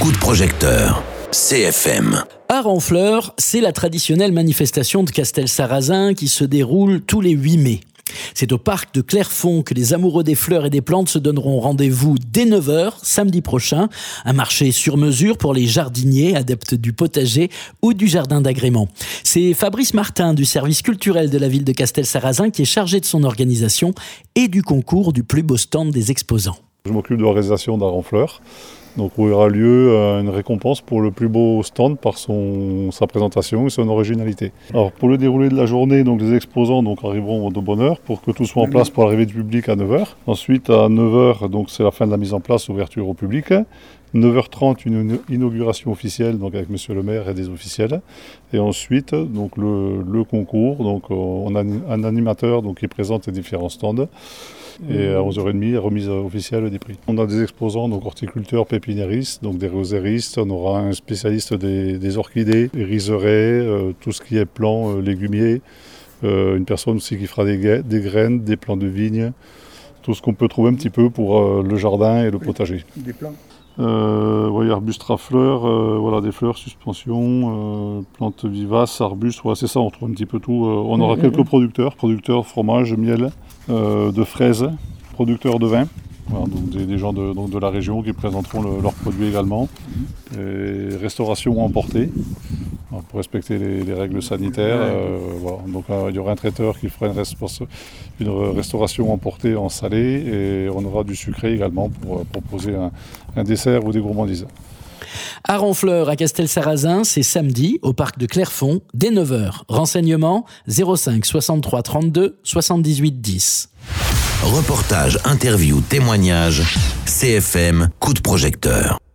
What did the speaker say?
Coup de projecteur, CFM. Art en fleurs, c'est la traditionnelle manifestation de Castelsarrasin qui se déroule tous les 8 mai. C'est au parc de Clairefonds que les amoureux des fleurs et des plantes se donneront rendez-vous dès 9h, samedi prochain. Un marché sur mesure pour les jardiniers, adeptes du potager ou du jardin d'agrément. C'est Fabrice Martin du service culturel de la ville de Castelsarrasin qui est chargé de son organisation et du concours du plus beau stand des exposants. Je m'occupe de l'organisation d'Art en fleurs. Donc où il y aura lieu une récompense pour le plus beau stand par sa présentation et son originalité. Alors pour le déroulé de la journée, donc les exposants arriveront de bonne heure pour que tout soit en place pour l'arrivée du public à 9h. Ensuite à 9h, donc c'est la fin de la mise en place, ouverture au public. 9h30, une inauguration officielle donc avec Monsieur le maire et des officiels. Et ensuite donc le concours, donc on a un animateur donc qui présente les différents stands. Et à 11h30, remise officielle des prix. On a des exposants, donc horticulteurs, pépiniéristes, donc des roséristes. On aura un spécialiste des orchidées, des riseraies, tout ce qui est plants légumiers. Une personne aussi qui fera des graines, des plants de vigne. Tout ce qu'on peut trouver un petit peu pour le jardin et le potager. Des plants arbustes à fleurs, des fleurs, suspensions, plantes vivaces, arbustes, c'est ça, on trouve un petit peu tout. On aura quelques producteurs, fromage, miel, de fraises, producteurs de vin, donc des gens de la région qui présenteront leurs produits également. Et restauration emportée, pour respecter les règles sanitaires. Donc il y aura un traiteur qui fera une restauration emportée en salé et on aura du sucré également pour proposer un dessert ou des gourmandises. Art en fleurs à Castelsarrasin, c'est samedi au parc de Clairefonds dès 9h. Renseignements 05 63 32 78 10. Reportage, interview, témoignage, CFM, coup de projecteur.